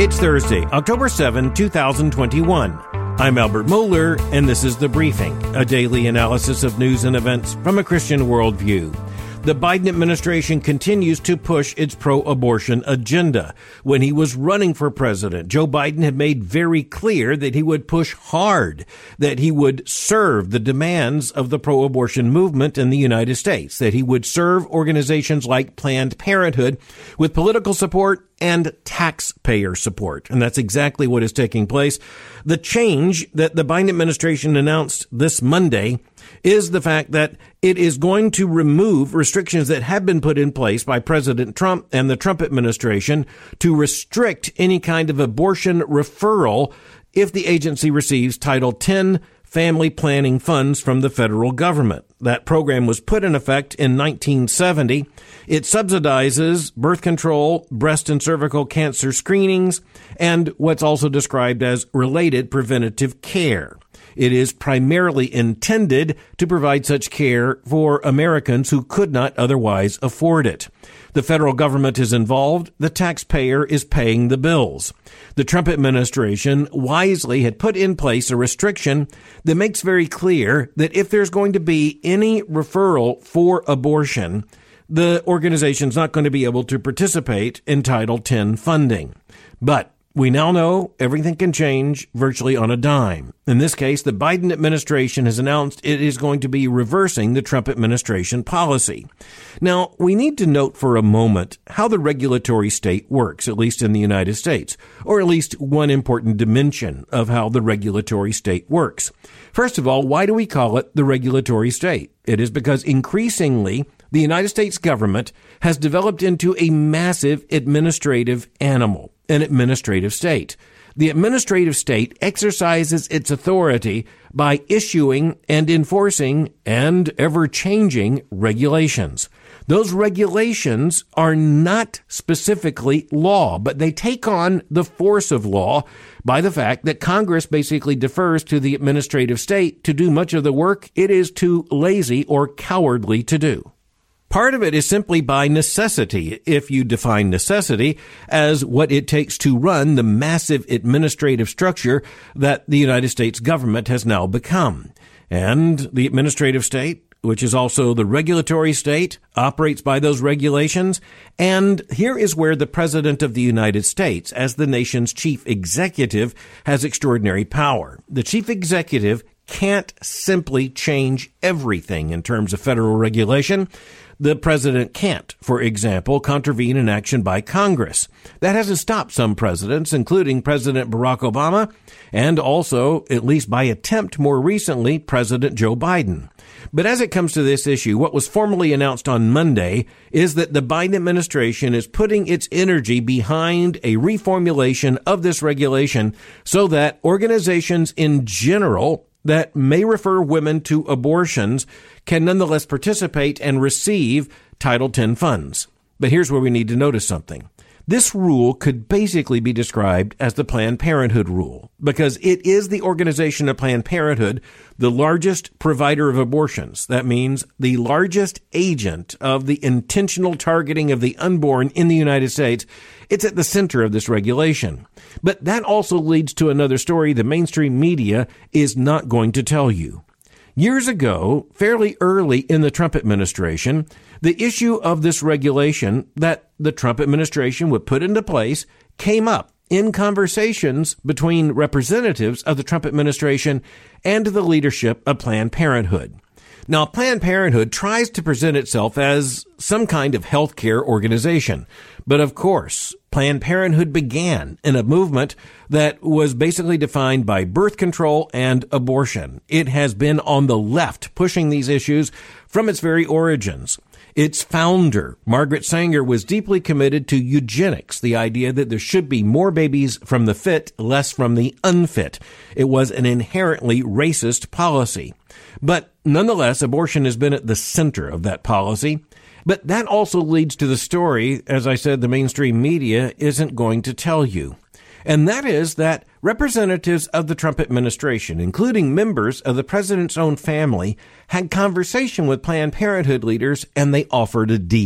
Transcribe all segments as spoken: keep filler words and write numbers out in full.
It's Thursday, October seventh, twenty twenty-one. I'm Albert Mohler, and this is The Briefing, a daily analysis of news and events from a Christian worldview. The Biden administration continues to push its pro-abortion agenda. When he was running for president, Joe Biden had made very clear that he would push hard, that he would serve the demands of the pro-abortion movement in the United States, that he would serve organizations like Planned Parenthood with political support and taxpayer support. And that's exactly what is taking place. The change that the Biden administration announced this Monday is the fact that it is going to remove restrictions that have been put in place by President Trump and the Trump administration to restrict any kind of abortion referral if the agency receives Title ten family planning funds from the federal government. That program was put in effect in nineteen seventy. It subsidizes birth control, breast and cervical cancer screenings, and what's also described as related preventative care. It is primarily intended to provide such care for Americans who could not otherwise afford it. The federal government is involved. The taxpayer is paying the bills. The Trump administration wisely had put in place a restriction that makes very clear that if there's going to be any referral for abortion, the organization's not going to be able to participate in Title ten funding. But we now know everything can change virtually on a dime. In this case, the Biden administration has announced it is going to be reversing the Trump administration policy. Now, we need to note for a moment how the regulatory state works, at least in the United States, or at least one important dimension of how the regulatory state works. First of all, why do we call it the regulatory state? It is because increasingly the United States government has developed into a massive administrative animal, an administrative state. The administrative state exercises its authority by issuing and enforcing and ever-changing regulations. Those regulations are not specifically law, but they take on the force of law by the fact that Congress basically defers to the administrative state to do much of the work it is too lazy or cowardly to do. Part of it is simply by necessity, if you define necessity as what it takes to run the massive administrative structure that the United States government has now become. And the administrative state, which is also the regulatory state, operates by those regulations. And here is where the President of the United States, as the nation's chief executive, has extraordinary power. The chief executive can't simply change everything in terms of federal regulation. The president can't, for example, contravene an action by Congress. That hasn't stopped some presidents, including President Barack Obama, and also, at least by attempt more recently, President Joe Biden. But as it comes to this issue, what was formally announced on Monday is that the Biden administration is putting its energy behind a reformulation of this regulation so that organizations in general that may refer women to abortions can nonetheless participate and receive Title ten funds. But here's where we need to notice something. This rule could basically be described as the Planned Parenthood rule, because it is the organization of Planned Parenthood, the largest provider of abortions. That means the largest agent of the intentional targeting of the unborn in the United States. It's at the center of this regulation. But that also leads to another story the mainstream media is not going to tell you. Years ago, fairly early in the Trump administration, the issue of this regulation that the Trump administration would put into place came up in conversations between representatives of the Trump administration and the leadership of Planned Parenthood. Now, Planned Parenthood tries to present itself as some kind of healthcare organization. But of course, Planned Parenthood began in a movement that was basically defined by birth control and abortion. It has been on the left pushing these issues from its very origins. Its founder, Margaret Sanger, was deeply committed to eugenics, the idea that there should be more babies from the fit, less from the unfit. It was an inherently racist policy. But nonetheless, abortion has been at the center of that policy. But that also leads to the story, as I said, the mainstream media isn't going to tell you. And that is that representatives of the Trump administration, including members of the president's own family, had conversation with Planned Parenthood leaders, and they offered a deal.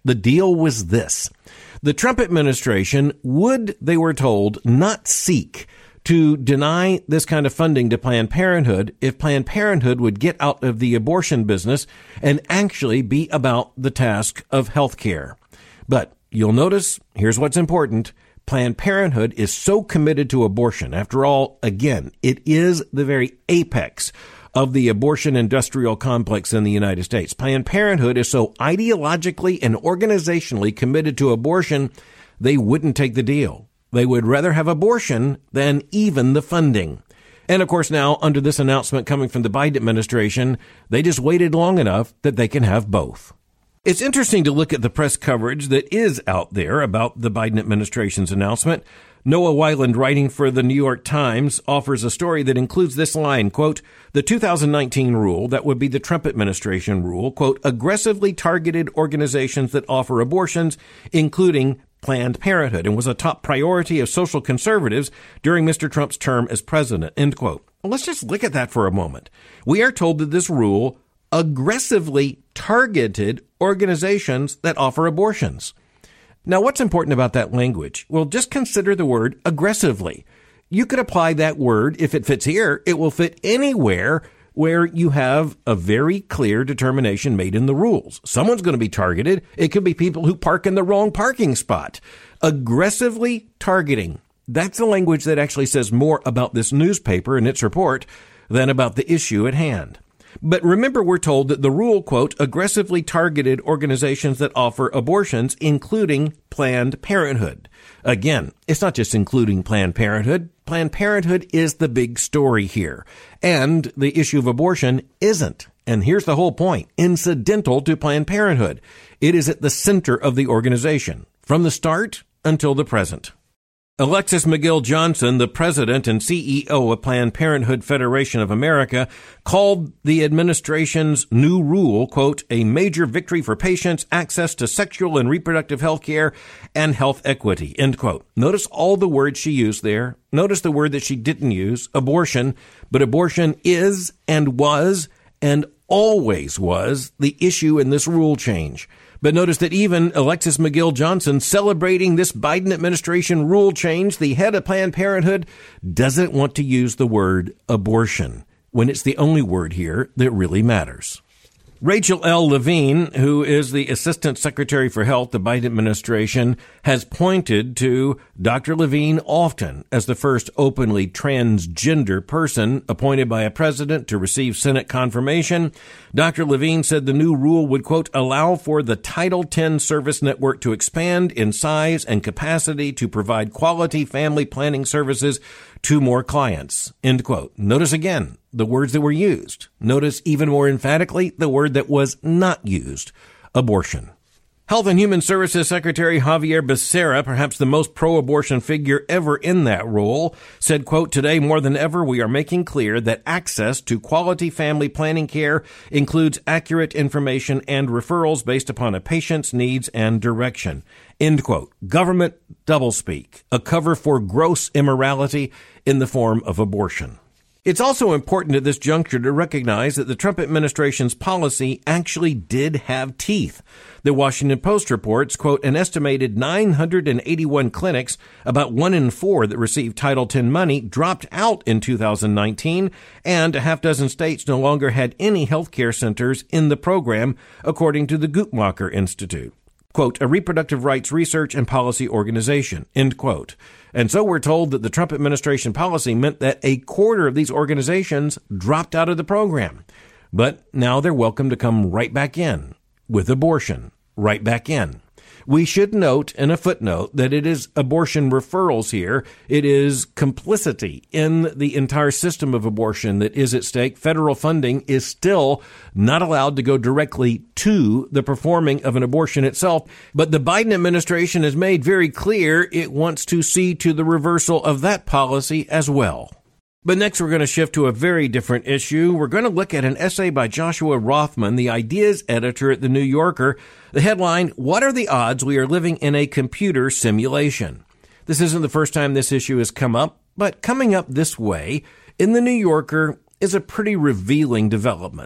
The deal was this. The Trump administration would, they were told, not seek to deny this kind of funding to Planned Parenthood if Planned Parenthood would get out of the abortion business and actually be about the task of health care. But you'll notice, here's what's important. Planned Parenthood is so committed to abortion. After all, again, it is the very apex of the abortion industrial complex in the United States. Planned Parenthood is so ideologically and organizationally committed to abortion, they wouldn't take the deal. They would rather have abortion than even the funding. And of course now, under this announcement coming from the Biden administration, they just waited long enough that they can have both. It's interesting to look at the press coverage that is out there about the Biden administration's announcement. Noah Weiland, writing for the New York Times, offers a story that includes this line, quote, the two thousand nineteen rule, that would be the Trump administration rule, quote, aggressively targeted organizations that offer abortions, including Planned Parenthood, and was a top priority of social conservatives during Mister Trump's term as president, end quote. Well, let's just look at that for a moment. We are told that this rule aggressively targeted organizations that offer abortions. Now, what's important about that language? Well, just consider the word aggressively. You could apply that word, if it fits here, it will fit anywhere where you have a very clear determination made in the rules. Someone's going to be targeted. It could be people who park in the wrong parking spot. Aggressively targeting. That's the language that actually says more about this newspaper and its report than about the issue at hand. But remember, we're told that the rule, quote, aggressively targeted organizations that offer abortions, including Planned Parenthood. Again, it's not just including Planned Parenthood. Planned Parenthood is the big story here. And the issue of abortion isn't. And here's the whole point. Incidental to Planned Parenthood. It is at the center of the organization, from the start until the present. Alexis McGill Johnson, the president and C E O of Planned Parenthood Federation of America, called the administration's new rule, quote, a major victory for patients' access to sexual and reproductive health care and health equity, end quote. Notice all the words she used there. Notice the word that she didn't use, abortion. But abortion is and was and always was the issue in this rule change. But notice that even Alexis McGill Johnson, celebrating this Biden administration rule change, the head of Planned Parenthood, doesn't want to use the word abortion when it's the only word here that really matters. Rachel L. Levine, who is the Assistant Secretary for Health, the Biden administration, has pointed to Doctor Levine often as the first openly transgender person appointed by a president to receive Senate confirmation. Doctor Levine said the new rule would, quote, allow for the Title ten service network to expand in size and capacity to provide quality family planning services to more clients, end quote. Notice again the words that were used. Notice even more emphatically the word that was not used, abortion. Health and Human Services Secretary Xavier Becerra, perhaps the most pro-abortion figure ever in that role, said, quote, today more than ever we are making clear that access to quality family planning care includes accurate information and referrals based upon a patient's needs and direction, end quote. Government doublespeak, a cover for gross immorality in the form of abortion. It's also important at this juncture to recognize that the Trump administration's policy actually did have teeth. The Washington Post reports, quote, an estimated nine hundred eighty-one clinics, about one in four that received Title ten money, dropped out in two thousand nineteen, and a half dozen states no longer had any health care centers in the program, according to the Guttmacher Institute. Quote, a reproductive rights research and policy organization, end quote. And so we're told that the Trump administration policy meant that a quarter of these organizations dropped out of the program. But now they're welcome to come right back in with abortion, right back in. We should note in a footnote that it is abortion referrals here. It is complicity in the entire system of abortion that is at stake. Federal funding is still not allowed to go directly to the performing of an abortion itself. But the Biden administration has made very clear it wants to see to the reversal of that policy as well. But next, we're going to shift to a very different issue. We're going to look at an essay by Joshua Rothman, the ideas editor at The New Yorker. The headline, What are the odds we are living in a computer simulation? This isn't the first time this issue has come up, but coming up this way in The New Yorker is a pretty revealing development.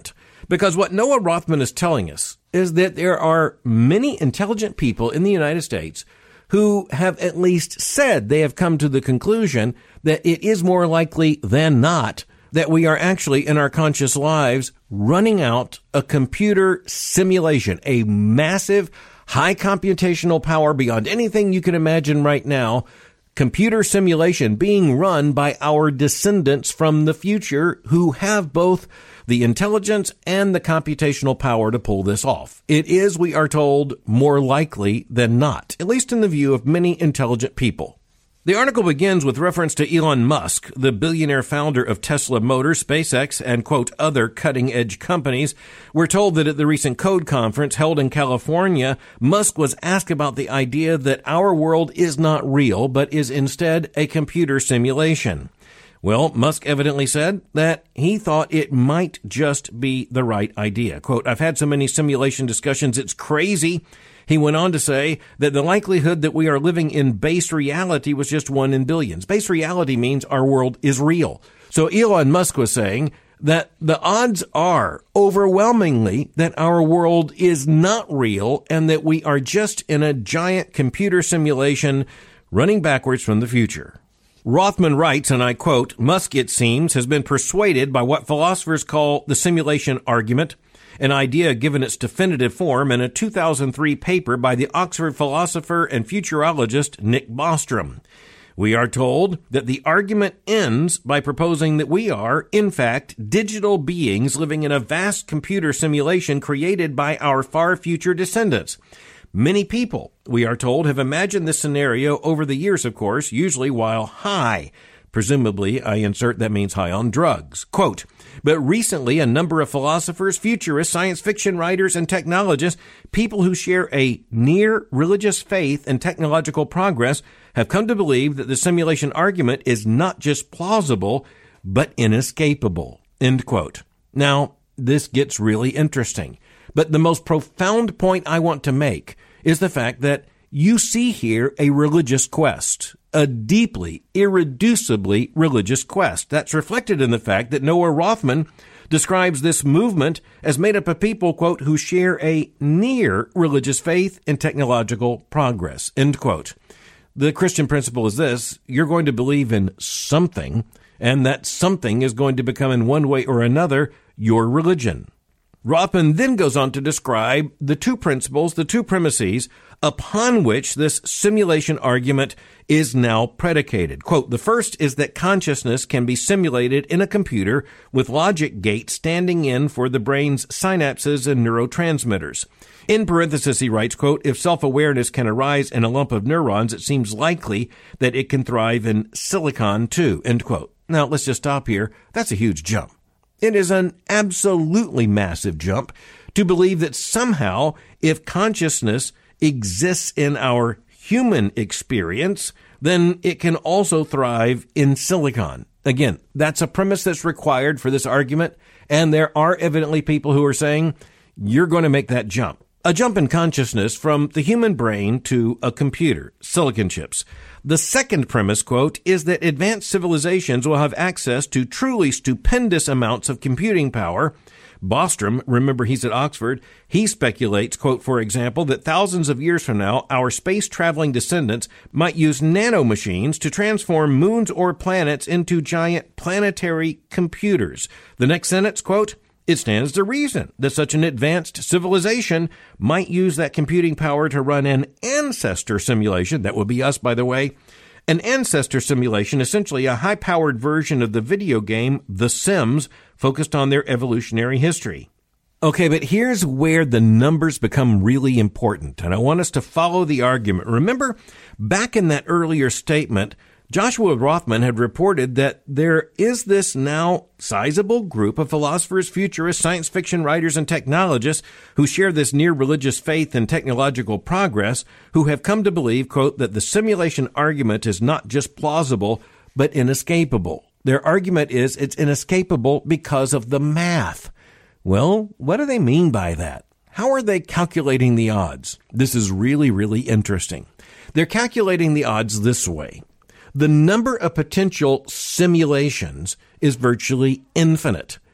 Because what Noah Rothman is telling us is that there are many intelligent people in the United States who have at least said they have come to the conclusion that it is more likely than not that we are actually in our conscious lives running out a computer simulation, a massive high computational power beyond anything you can imagine right now, computer simulation being run by our descendants from the future who have both the intelligence and the computational power to pull this off. It is, we are told, more likely than not, at least in the view of many intelligent people. The article begins with reference to Elon Musk, the billionaire founder of Tesla Motors, SpaceX, and, quote, other cutting-edge companies. We're told that at the recent Code conference held in California, Musk was asked about the idea that our world is not real, but is instead a computer simulation. Well, Musk evidently said that he thought it might just be the right idea. Quote, I've had so many simulation discussions, it's crazy. He went on to say that the likelihood that we are living in base reality was just one in billions. Base reality means our world is real. So Elon Musk was saying that the odds are overwhelmingly that our world is not real and that we are just in a giant computer simulation running backwards from the future. Rothman writes, and I quote, Musk, it seems, has been persuaded by what philosophers call the simulation argument, an idea given its definitive form in a two thousand three paper by the Oxford philosopher and futurologist Nick Bostrom. We are told that the argument ends by proposing that we are, in fact, digital beings living in a vast computer simulation created by our far future descendants. Many people, we are told, have imagined this scenario over the years, of course, usually while high. Presumably, I insert that means high on drugs. Quote, but recently, a number of philosophers, futurists, science fiction writers, and technologists, people who share a near religious faith in technological progress, have come to believe that the simulation argument is not just plausible, but inescapable. End quote. Now, this gets really interesting. But the most profound point I want to make is the fact that you see here a religious quest, a deeply, irreducibly religious quest. That's reflected in the fact that Noah Rothman describes this movement as made up of people, quote, who share a near religious faith in technological progress, end quote. The Christian principle is this: you're going to believe in something, and that something is going to become in one way or another your religion. Rothman then goes on to describe the two principles, the two premises upon which this simulation argument is now predicated. Quote, the first is that consciousness can be simulated in a computer with logic gates standing in for the brain's synapses and neurotransmitters. In parenthesis, he writes, quote, if self-awareness can arise in a lump of neurons, it seems likely that it can thrive in silicon too, end quote. Now, let's just stop here. That's a huge jump. It is an absolutely massive jump to believe that somehow, if consciousness exists in our human experience, then it can also thrive in silicon. Again, that's a premise that's required for this argument, and there are evidently people who are saying you're going to make that jump. A jump in consciousness from the human brain to a computer, silicon chips. The second premise, quote, is that advanced civilizations will have access to truly stupendous amounts of computing power. Bostrom, remember he's at Oxford, he speculates, quote, for example, that thousands of years from now, our space-traveling descendants might use nanomachines to transform moons or planets into giant planetary computers. The next sentence, quote, it stands to reason that such an advanced civilization might use that computing power to run an ancestor simulation. That would be us, by the way. An ancestor simulation, essentially a high-powered version of the video game The Sims, focused on their evolutionary history. Okay, but here's where the numbers become really important, and I want us to follow the argument. Remember, back in that earlier statement, Joshua Rothman had reported that there is this now sizable group of philosophers, futurists, science fiction writers, and technologists who share this near religious faith in technological progress, who have come to believe, quote, that the simulation argument is not just plausible, but inescapable. Their argument is it's inescapable because of the math. Well, what do they mean by that? How are they calculating the odds? This is really, really interesting. They're calculating the odds this way. The number of potential simulations is virtually infinite.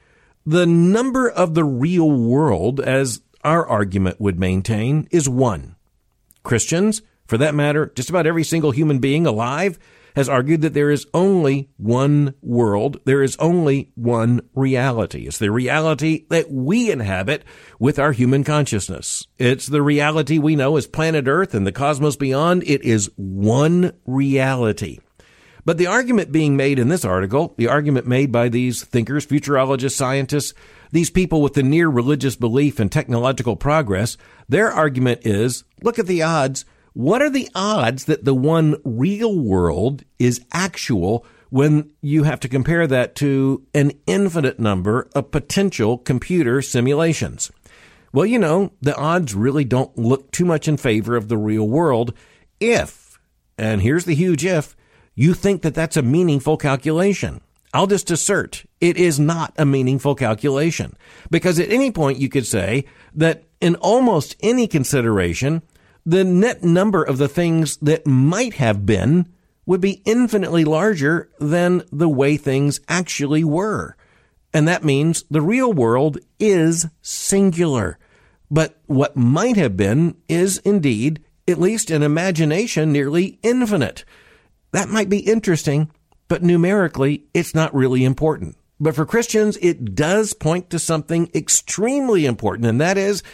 The number of the real world, as our argument would maintain, is one. Christians, for that matter, just about every single human being alive, has argued that there is only one world. There is only one reality. It's the reality that we inhabit with our human consciousness. It's the reality we know as planet Earth and the cosmos beyond. It is one reality. But the argument being made in this article, the argument made by these thinkers, futurologists, scientists, these people with the near religious belief in technological progress, their argument is, look at the odds. What are the odds that the one real world is actual when you have to compare that to an infinite number of potential computer simulations? Well, you know, the odds really don't look too much in favor of the real world if, and here's the huge if, you think that that's a meaningful calculation. I'll just assert it is not a meaningful calculation, because at any point you could say that in almost any consideration, the net number of the things that might have been would be infinitely larger than the way things actually were. And that means the real world is singular. But what might have been is indeed, at least in imagination, nearly infinite. That might be interesting, but numerically, it's not really important. But for Christians, it does point to something extremely important, and that is,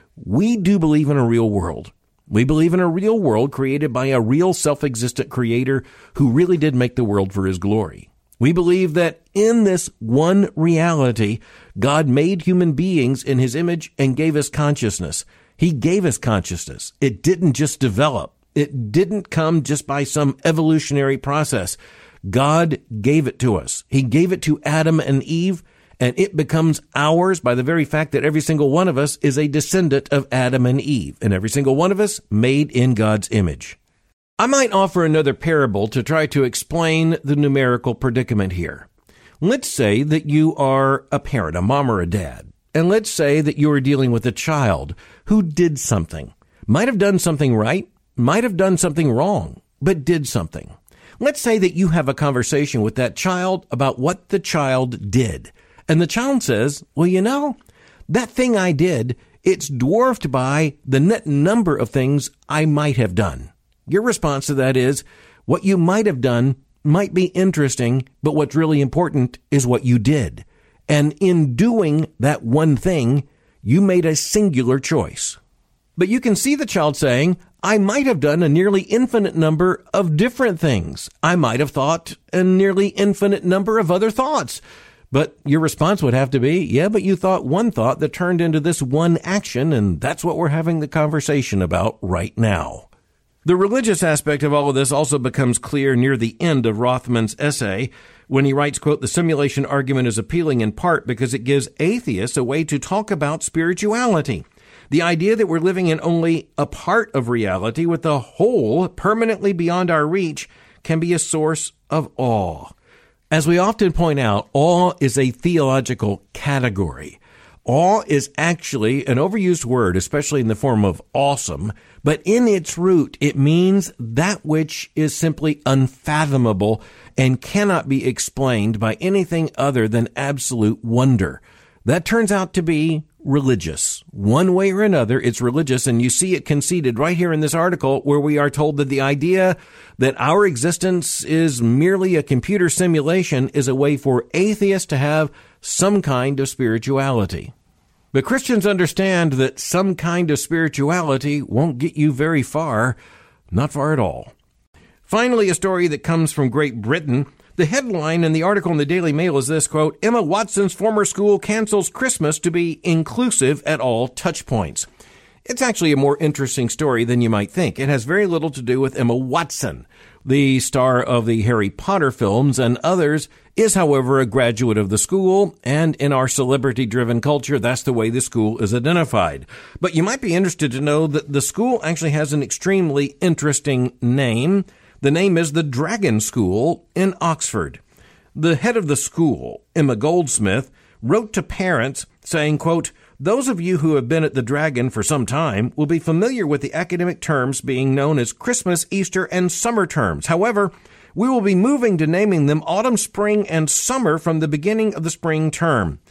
we do believe in a real world. We believe in a real world created by a real self-existent creator who really did make the world for his glory. We believe that in this one reality, God made human beings in his image and gave us consciousness. He gave us consciousness. It didn't just develop. It didn't come just by some evolutionary process. God gave it to us. He gave it to Adam and Eve, and it becomes ours by the very fact that every single one of us is a descendant of Adam and Eve, and every single one of us made in God's image. I might offer another parable to try to explain the numerical predicament here. Let's say that you are a parent, a mom or a dad, and let's say that you are dealing with a child who did something, might have done something right, might have done something wrong, but did something. Let's say that you have a conversation with that child about what the child did. And the child says, well, you know, that thing I did, it's dwarfed by the net number of things I might have done. Your response to that is, what you might have done might be interesting, but what's really important is what you did. And in doing that one thing, you made a singular choice. But you can see the child saying, I might have done a nearly infinite number of different things. I might have thought a nearly infinite number of other thoughts. But your response would have to be, yeah, but you thought one thought that turned into this one action, and that's what we're having the conversation about right now. The religious aspect of all of this also becomes clear near the end of Rothman's essay when he writes, quote, the simulation argument is appealing in part because it gives atheists a way to talk about spirituality. The idea that we're living in only a part of reality with the whole permanently beyond our reach can be a source of awe. As we often point out, awe is a theological category. Awe is actually an overused word, especially in the form of awesome, but in its root, it means that which is simply unfathomable and cannot be explained by anything other than absolute wonder. That turns out to be religious. One way or another, it's religious, and you see it conceded right here in this article where we are told that the idea that our existence is merely a computer simulation is a way for atheists to have some kind of spirituality. But Christians understand that some kind of spirituality won't get you very far, not far at all. Finally, a story that comes from Great Britain. The headline in the article in the Daily Mail is this, quote, Emma Watson's former school cancels Christmas to be inclusive at all touch points. It's actually a more interesting story than you might think. It has very little to do with Emma Watson. The star of the Harry Potter films and others is, however, a graduate of the school, and in our celebrity-driven culture, that's the way the school is identified. But you might be interested to know that the school actually has an extremely interesting name. The name is the Dragon School in Oxford. The head of the school, Emma Goldsmith, wrote to parents saying, quote, those of you who have been at the Dragon for some time will be familiar with the academic terms being known as Christmas, Easter, and summer terms. However, we will be moving to naming them autumn, spring, and summer from the beginning of the spring term.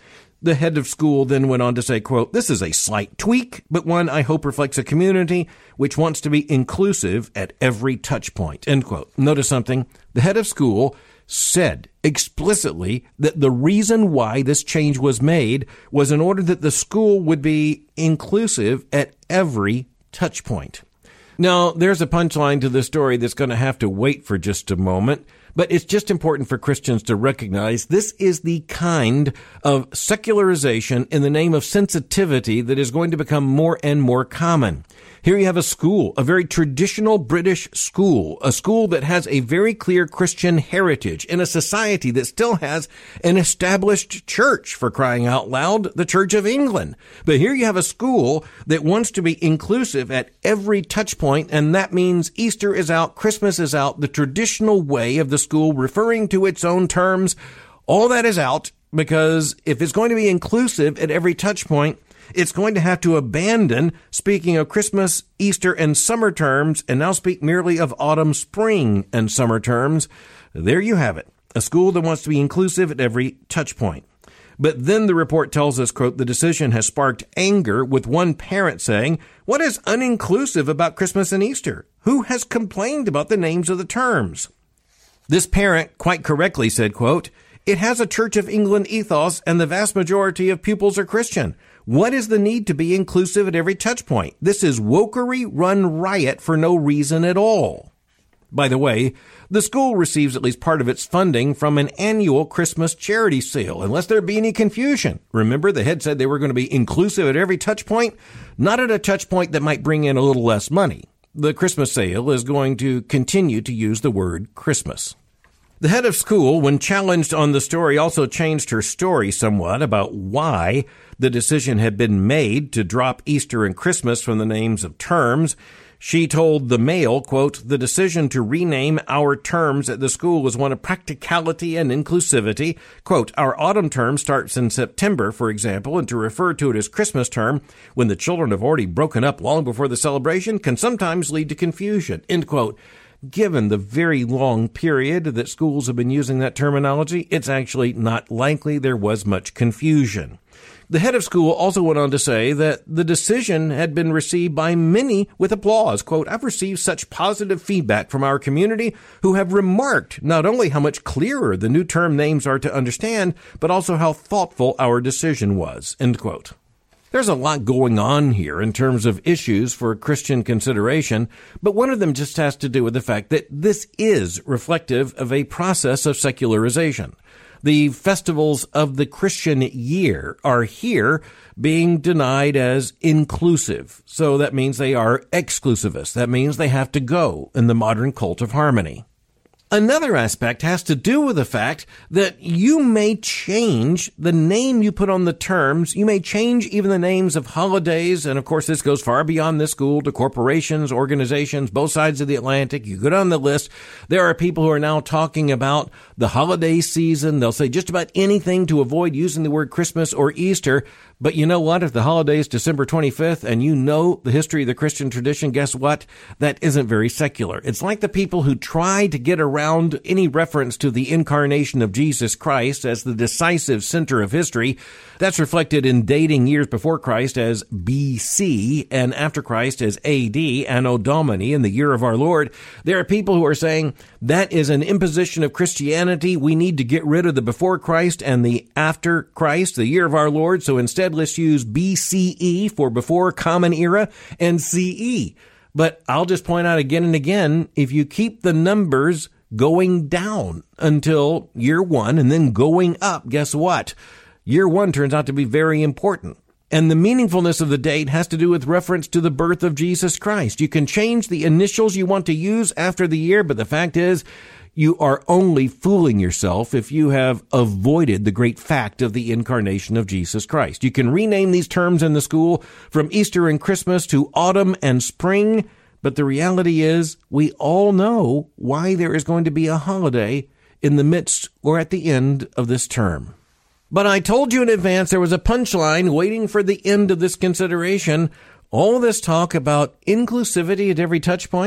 The head of school then went on to say, quote, "This is a slight tweak, but one I hope reflects a community which wants to be inclusive at every touch point," end quote. Notice something. The head of school said explicitly that the reason why this change was made was in order that the school would be inclusive at every touch point. Now, there's a punchline to the story that's going to have to wait for just a moment, but it's just important for Christians to recognize this is the kind of secularization in the name of sensitivity that is going to become more and more common. Here you have a school, a very traditional British school, a school that has a very clear Christian heritage in a society that still has an established church, for crying out loud, the Church of England. But here you have a school that wants to be inclusive at every touch point, and that means Easter is out, Christmas is out, the traditional way of the school referring to its own terms, all that is out, because if it's going to be inclusive at every touch point, it's going to have to abandon speaking of Christmas, Easter, and summer terms and now speak merely of autumn, spring, and summer terms. There you have it, a school that wants to be inclusive at every touch point. But then the report tells us, quote, "The decision has sparked anger, with one parent saying, 'What is uninclusive about Christmas and Easter? Who has complained about the names of the terms?' This parent quite correctly said, quote, 'It has a Church of England ethos and the vast majority of pupils are Christian. What is the need to be inclusive at every touch point? This is wokery run riot for no reason at all.'" By the way, the school receives at least part of its funding from an annual Christmas charity sale, unless there be any confusion. Remember, the head said they were going to be inclusive at every touch point, not at a touch point that might bring in a little less money. The Christmas sale is going to continue to use the word Christmas. The head of school, when challenged on the story, also changed her story somewhat about why the decision had been made to drop Easter and Christmas from the names of terms. She told the Mail, quote, "The decision to rename our terms at the school was one of practicality and inclusivity. Quote, our autumn term starts in September, for example, and to refer to it as Christmas term when the children have already broken up long before the celebration can sometimes lead to confusion," end quote. Given the very long period that schools have been using that terminology, it's actually not likely there was much confusion. The head of school also went on to say that the decision had been received by many with applause. Quote, "I've received such positive feedback from our community who have remarked not only how much clearer the new term names are to understand, but also how thoughtful our decision was," end quote. There's a lot going on here in terms of issues for Christian consideration, but one of them just has to do with the fact that this is reflective of a process of secularization. The festivals of the Christian year are here being denied as inclusive. So that means they are exclusivist. That means they have to go in the modern cult of harmony. Another aspect has to do with the fact that you may change the name you put on the terms. You may change even the names of holidays. And of course, this goes far beyond this school to corporations, organizations, both sides of the Atlantic. You go down the list. There are people who are now talking about the holiday season. They'll say just about anything to avoid using the word Christmas or Easter. But you know what? If the holiday is December twenty-fifth and you know the history of the Christian tradition, guess what? That isn't very secular. It's like the people who try to get around any reference to the incarnation of Jesus Christ as the decisive center of history. That's reflected in dating years before Christ as B C and after Christ as A D, Anno Domini, in the year of our Lord. There are people who are saying that is an imposition of Christianity. We need to get rid of the before Christ and the after Christ, the year of our Lord. So instead, let's use B C E for before Common Era and C E. But I'll just point out again and again, if you keep the numbers going down until year one and then going up, guess what? Year one turns out to be very important. And the meaningfulness of the date has to do with reference to the birth of Jesus Christ. You can change the initials you want to use after the year, but the fact is, you are only fooling yourself if you have avoided the great fact of the incarnation of Jesus Christ. You can rename these terms in the school from Easter and Christmas to autumn and spring, but the reality is we all know why there is going to be a holiday in the midst or at the end of this term. But I told you in advance there was a punchline waiting for the end of this consideration. All this talk about inclusivity at every touch point,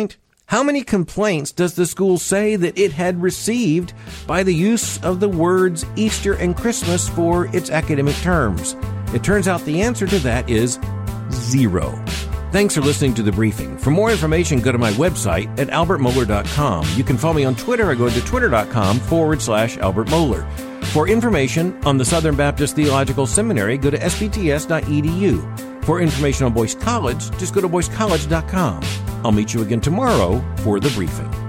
How many complaints does the school say that it had received by the use of the words Easter and Christmas for its academic terms? It turns out the answer to that is zero. Thanks for listening to The Briefing. For more information, go to my website at albert mohler dot com. You can follow me on Twitter. I go to twitter.com forward slash Albert Mohler. For information on the Southern Baptist Theological Seminary, go to s b t s dot e d u. For information on Boyce College, just go to boyce college dot com. I'll meet you again tomorrow for The Briefing.